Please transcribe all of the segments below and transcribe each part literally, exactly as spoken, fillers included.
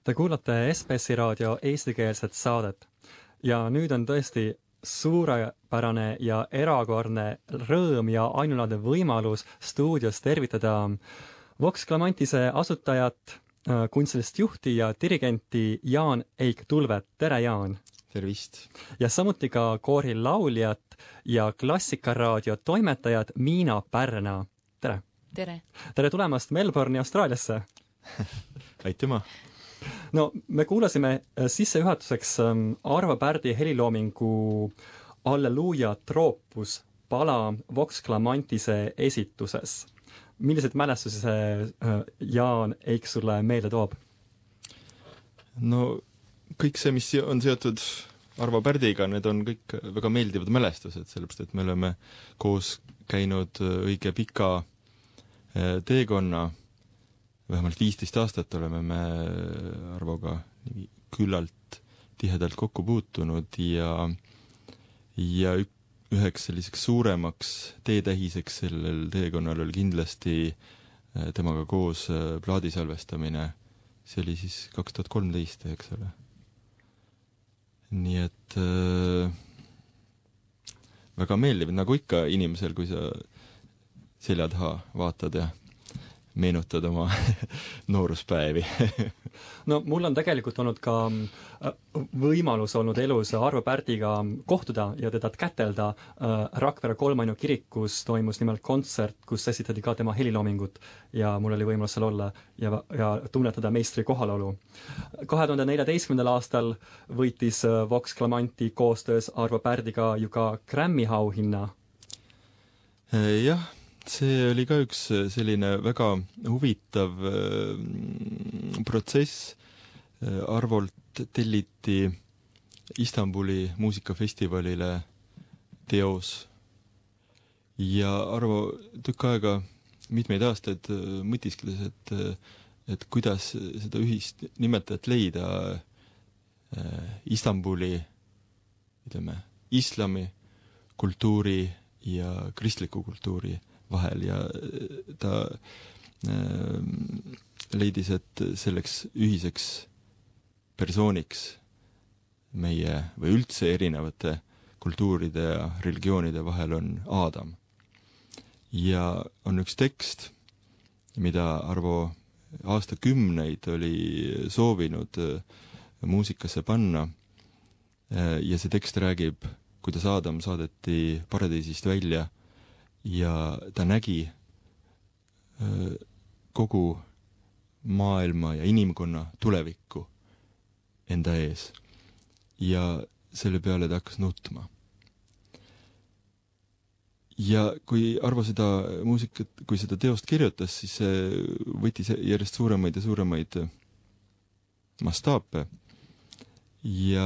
Te kuulate S B S raadio eestikeelset saadet ja nüüd on tõesti suurepärane ja erakordne rõõm ja ainulaadne võimalus stuudios tervitada Vox Clamantise asutajat, kunstilist juhti ja dirigenti Jaan Eik Tulvet. Tere, Jaan! Tervist! Ja samuti ka koori lauljat ja Klassikaraadio toimetajat Miina Pärna. Tere! Tere! Tere tulemast Melbourne'i, Austraaliasse! Aitüma! No, me kuulasime sissejuhatuseks Arvo Pärdi heliloomingu Alleluia troopus pala Vox Clamantise esituses. Millised mälestusi see Jaan Eik sulle meelde toob? No kõik see, mis on seotud Arvo Pärdiga, need on kõik väga meeldivad mälestused, sellepärast et me oleme koos käinud õige pika teekonna. Vähemalt viisteist aastat oleme me Arvoga küllalt tihedalt kokku puutunud ja, ja üheks selliseks suuremaks teetähiseks sellel teekonnal oli kindlasti temaga koos plaadisalvestamine. See oli siis kaks tuhat kolmteist, eks ole. Nii et äh, väga meeldiv, nagu ikka inimesel, kui sa selja taha vaatad ja meenutad oma nooruspäevi. No mul on tegelikult olnud ka võimalus olnud elus Arvo Pärdiga kohtuda ja teda kätelda. Rakvere Kolmainu kirikus toimus nimelt kontsert, kus esitati ka tema heliloomingut ja mul oli võimalus seal olla ja, ja tunnetada meistri kohalolu. kahe tuhande neljateistkümnendal aastal võitis Vox Clamanti koostöös Arvo Pärdiga ju ka Grammy auhinna. Jah, see oli ka üks selline väga huvitav protsess. Arvolt telliti Istanbuli muusikafestivalile teos ja Arvo tükk aega mitmeid aastaid mõtiskles, et, et kuidas seda ühist nimetajat leida Istanbuli, ütleme, islami kultuuri ja kristliku kultuuri vahel ja ta äh, leidis, et selleks ühiseks persooniks meie või üldse erinevate kultuuride ja religioonide vahel on Aadam. Ja on üks tekst, mida Arvo aastakümneid oli soovinud muusikasse panna ja see tekst räägib, kuidas Aadam saadeti paradiisist välja ja ta nägi kogu maailma ja inimkonna tulevikku enda ees ja selle peale ta hakkas nutma. Ja kui Arvo seda muusikat, kui seda teost kirjutas, siis see võttis järjest suuremaid ja suuremaid mastaape ja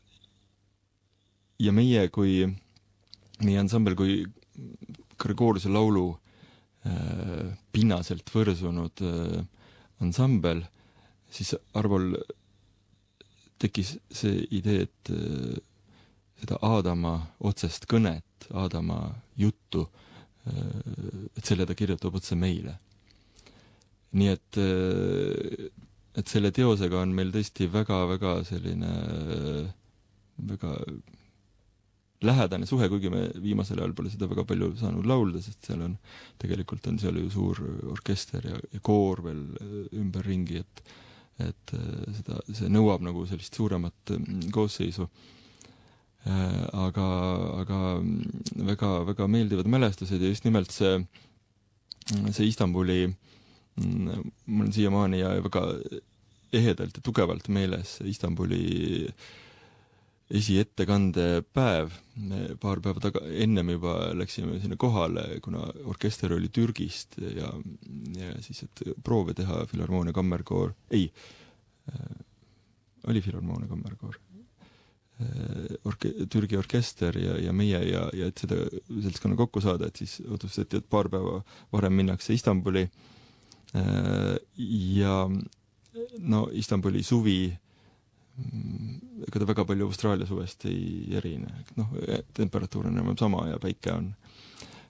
ja meie kui meie ansambel kui Gregoriuse laulu äh, pinnaselt võrsunud äh, ansambel, siis Arvol tekkis see idee, et äh, seda Aadama otsest kõnet, Aadama juttu, äh, et selle ta kirjutab otse meile. Nii et, äh, et selle teosega on meil tõesti väga-väga selline äh, väga lähedane suhe, kuigi me viimasel ajal pole seda väga palju saanud laulda, sest seal on, tegelikult on seal ju suur orkester ja, ja koor veel ümber ringi, et, et seda, see nõuab nagu sellist suuremat koosseisu. Aga, aga väga, väga meeldivad mälestused ja just nimelt see, see Istanbuli, mul on siiamaani ja väga ehedalt ja tugevalt meeles Istanbuli esiettekande päev. Paar päeva taga, ennem juba läksime sinna kohale, kuna orkester oli Türgist ja, ja siis, et proove teha Filharmoonia kammerkoor. Ei, äh, oli Filharmoonia kammerkoor. Äh, orke, Türgi orkester ja, ja meie ja, ja et seda seltskonna kokku saada, et siis otsustati, et paar päeva varem minnakse Istanbuli. Äh, ja no Istanbuli suvi ega ta väga palju Austraalia suvest ei erine. Noh, temperatuur on enam sama ja päike on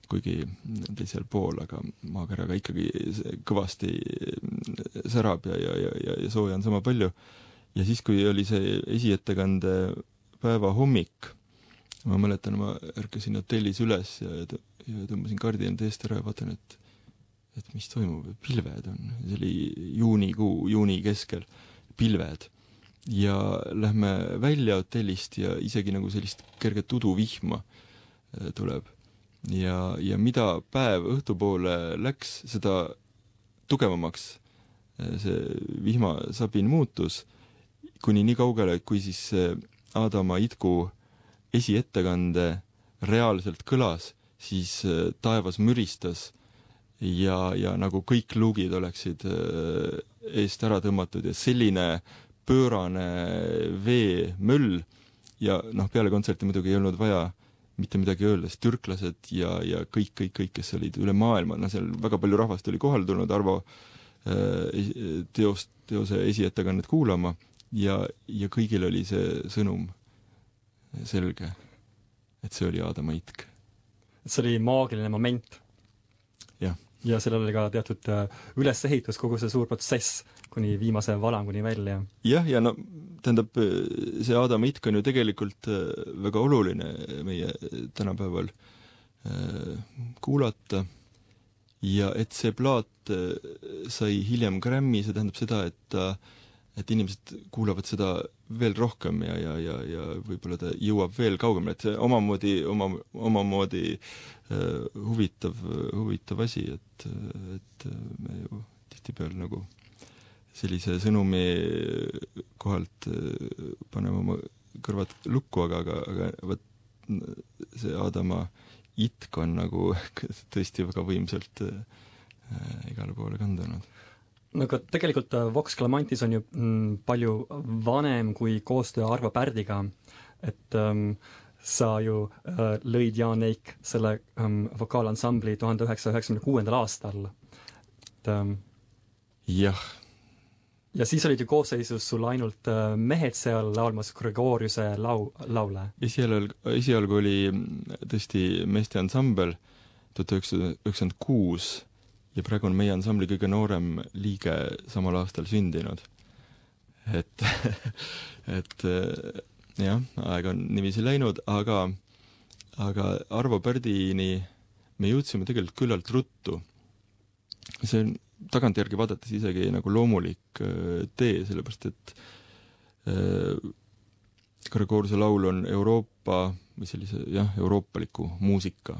kuigi teisel pool, aga maakeraga ikkagi kõvasti särab ja, ja, ja, ja sooja on sama palju. Ja siis, kui oli see esiettekande päeva hommik, ma mäletan, ma ärkasin hotellis üles ja, ja tõmbasin kardinad eest ära ja vaatan, et et mis toimub, pilved on. See oli juunikuu, juuni keskel, pilved. Ja lähme välja hotellist ja isegi nagu sellist kerget uduvihma tuleb. Ja, ja mida päev õhtupoole läks, seda tugevamaks see vihmasabin muutus, kuni nii kaugele, kui siis Aadama Itku esiettekande reaalselt kõlas, siis taevas müristas ja, ja nagu kõik luugid oleksid eest ära tõmmatud ja selline pöörane veemöll ja noh, peale kontserti muidugi ei olnud vaja mitte midagi öelda, sest türklased ja, ja kõik, kõik, kõik, kes olid üle maailma, no seal väga palju rahvast oli kohal tulnud Arvo teost, teose esiettekannet kuulama ja, ja kõigil oli see sõnum selge, et see oli Aadama Itk. See oli maagiline moment. Jah. Ja sellel oli ka teatud ülesehitus, kogu see suur protsess kuni viimase valanguni välja. Jah, ja no tähendab, see Aadama Itk on ju tegelikult väga oluline meie tänapäeval kuulata ja et see plaat sai hiljem Grammy, see tähendab seda, et, et inimesed kuulavad seda veel rohkem ja, ja, ja, ja võib-olla ta jõuab veel kaugemale, et see omamoodi, oma, omamoodi uh, huvitav, huvitav asi, et, et me ju tihtipeale nagu sellise sõnumi kohalt uh, paneme oma kõrvad lukku, aga, aga, aga võt, see Aadama Itk on nagu tõesti väga võimsalt uh, igale poole kandunud. No aga tegelikult Vox Clamantis on ju mm, palju vanem kui koostöö Arvo Pärdiga, et ähm, sa ju äh, lõid Jaan Eik selle ähm, vokaalansambli tuhande üheksasaja üheksakümne kuuendal aastal. Et, ähm, jah. Ja siis olid ju koosseisus sul ainult äh, mehed seal laulmas Gregoriuse lau, laule. Esialgu, esialgu oli tõesti meeste ansambel tuhat üheksasada üheksakümmend kuus ja praegu on meie ansambli kõige noorem liige samal aastal sündinud. Et, et jah, aeg on niiviisi läinud, aga, aga Arvo Pärdini me jõudsime tegelikult küllalt ruttu. See on tagantjärgi vaadates isegi nagu loomulik tee, sellepärast et äh, Gregoriuse laul on Euroopa või sellise, jah, euroopaliku muusika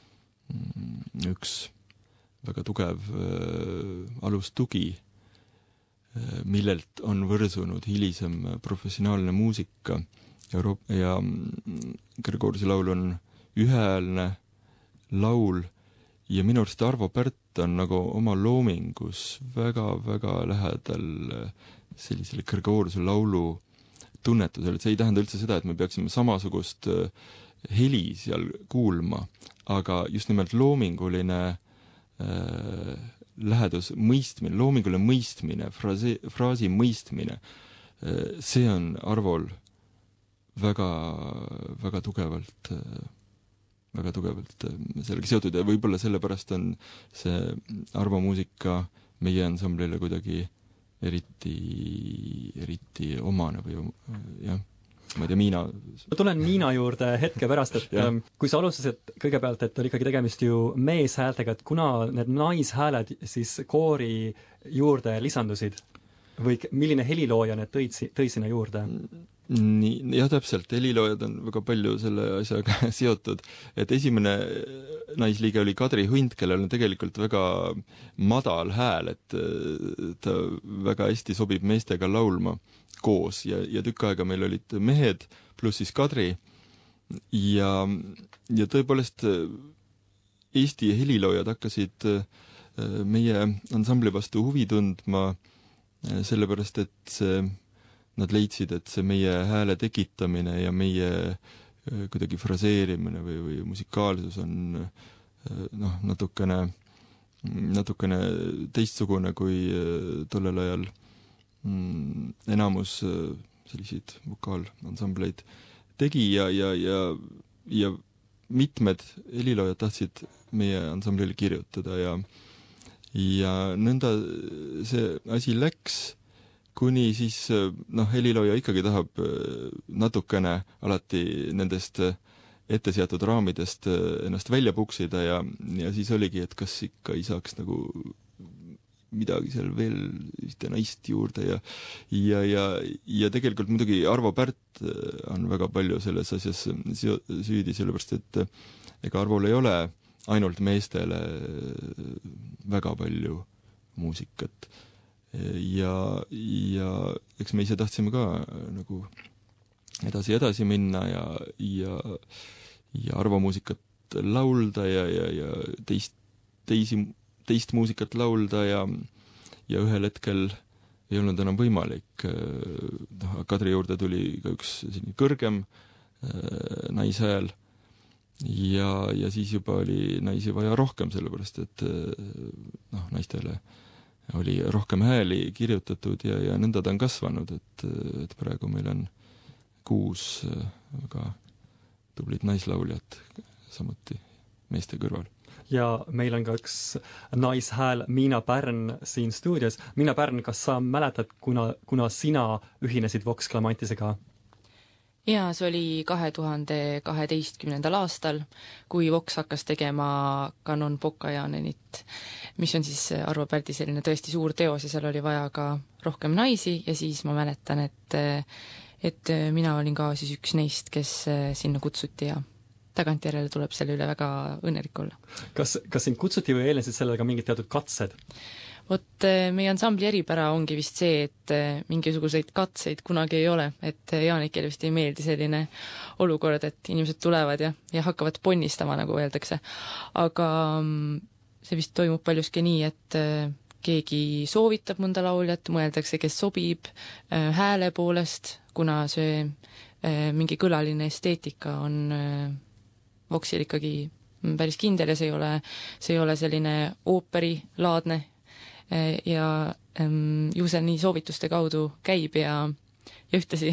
üks väga tugev äh, alustugi, äh, millelt on võrsunud hilisem professionaalne muusika Euroop- ja Gregoriuse laul on ühehäälne laul ja minu arust Arvo Pärt on nagu oma loomingus väga-väga lähedal sellisele Gregoriuse laulu tunnetusele, et see ei tähenda üldse seda, et me peaksime samasugust äh, heli seal kuulma, aga just nimelt loominguline Äh, lähedus mõistmine, loominguline mõistmine, fraasi, fraasi mõistmine, äh, see on Arvol väga, väga tugevalt, äh, väga tugevalt sellega seotud ja võib-olla sellepärast on see Arvo muusika meie ansamblile kuidagi eriti, eriti omane või jah. Ma ei tea, Miina... Ma tulen Miina juurde hetke pärast, et ähm, kui sa alustasid kõigepealt, et oli ikkagi tegemist ju meeshäältega, et kuna need naishääled siis koori juurde lisandusid või milline helilooja need tõid, tõi sinna juurde? Nii, jah, täpselt, heliloojad on väga palju selle asjaga seotud, et esimene naisliige oli Kadri Hunt, kellel on tegelikult väga madal hääl, et ta väga hästi sobib meestega laulma koos ja, ja tükk aega meil olid mehed pluss siis Kadri ja, ja tõepoolest Eesti heliloojad hakkasid meie ansambli vastu huvi tundma sellepärast, et see, nad leidsid, et see meie hääle tekitamine ja meie kuidagi fraseerimine või, või musikaalsus on noh, natukene, natukene teistsugune kui tollel ajal enamus selliseid vokaalansambleid tegi ja, ja, ja, ja mitmed heliloojad tahtsid meie ansamblile kirjutada ja ja nõnda see asi läks, kuni siis noh, helilooja ikkagi tahab natukene alati nendest ette seatud raamidest ennast välja puksida ja, ja siis oligi, et kas ikka ei saaks nagu midagi seal veel ühte naist juurde ja ja, ja, ja tegelikult muidugi Arvo Pärt on väga palju selles asjas süüdi, sellepärast et ega Arvol ei ole ainult meestele väga palju muusikat. Ja, ja eks me ise tahtsime ka nagu edasi edasi minna ja, ja, ja Arvo muusikat laulda ja, ja, ja teist, teisi, teist muusikat laulda ja, ja ühel hetkel ei olnud enam võimalik. No, Kadri juurde tuli ka üks kõrgem naishääl ja, ja siis juba oli naisi vaja rohkem, sellepärast et noh, naistele oli rohkem hääli kirjutatud ja, ja nõnda ta on kasvanud, et, et praegu meil on kuus väga tublit naislauljat samuti meeste kõrval. Ja meil on ka üks naishääl Miina Pärn siin stuudios. Miina Pärn, kas sa mäletad, kuna, kuna sina ühinesid Vox Clamantisega? Jaa, see oli kahe tuhande kaheteistkümnendal aastal, kui Vox hakkas tegema Kanon Pokajanenit, mis on siis Arvo Pärdi selline tõesti suur teos ja seal oli vaja ka rohkem naisi ja siis ma mäletan, et, et mina olin ka siis üks neist, kes sinna kutsuti ja tagantjärele tuleb selle üle väga õnnelik olla. Kas, kas sind kutsuti või eelnesid sellega mingid teatud katsed? Vot meie ansambli eripära ongi vist see, et mingisuguseid katseid kunagi ei ole, et Jaanikele vist ei meeldi selline olukord, et inimesed tulevad ja, ja hakkavad ponnistama, nagu öeldakse. Aga see vist toimub paljuski nii, et keegi soovitab mõnda lauljat, mõeldakse, kes sobib hääle poolest, kuna see mingi kõlaline esteetika on Voxil ikkagi päris kindel ja see ei ole, see ei ole selline ooperilaadne ja ähm, ju see nii soovituste kaudu käib ja, ja ühtasi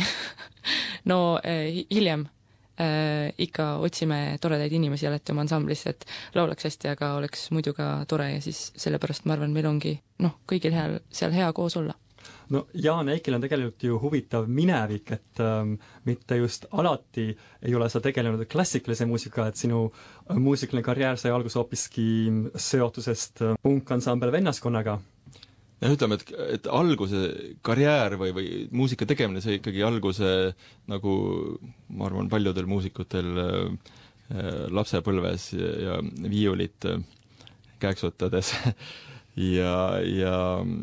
no äh, hiljem äh, ikka otsime toredaid inimesi alati oma ansamblisse, et laulaks hästi, aga oleks muidu ka tore ja siis sellepärast ma arvan, meil ongi noh, kõigil hea, seal hea koos olla. No Jaan Eikil on tegelikult ju huvitav minevik, et ähm, mitte just alati ei ole sa tegelenud klassikalise muusika, et sinu muusikaline karjäär sai alguse hoopiski seotusest punkansambel Vennaskonnaga. Ja ütleme, et, et alguse karjäär või, või muusika tegemine sai ikkagi alguse nagu ma arvan paljudel muusikutel äh, lapsepõlves ja, ja viiulit äh, käeksutades ja, ja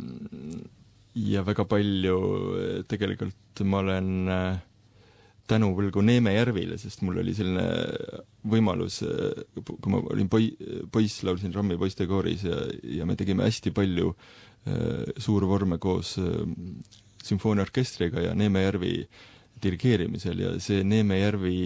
ja väga palju tegelikult ma olen tänu võlgu Neeme Järvile, sest mul oli selline võimalus, kui ma olin poi, poiss, laulsin Rammi poistekooris ja, ja me tegime hästi palju suurvorme koos sümfooniaorkestriga ja Neeme Järvi dirigeerimisel ja see Neeme Järvi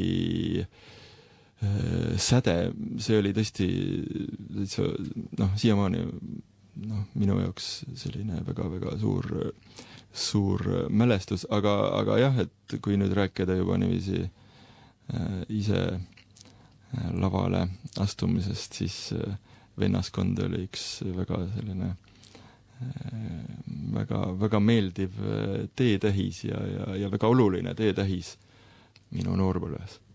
säde, see oli tõesti noh, siiamaani noh, minu jaoks selline väga-väga suur, suur mälestus, aga, aga jah, et kui nüüd rääkida juba niiviisi äh, ise äh, lavale astumisest, siis äh, Vennaskond oli üks väga selline äh, väga, väga meeldiv teetähis ja, ja, ja väga oluline teetähis minu noorpõlves.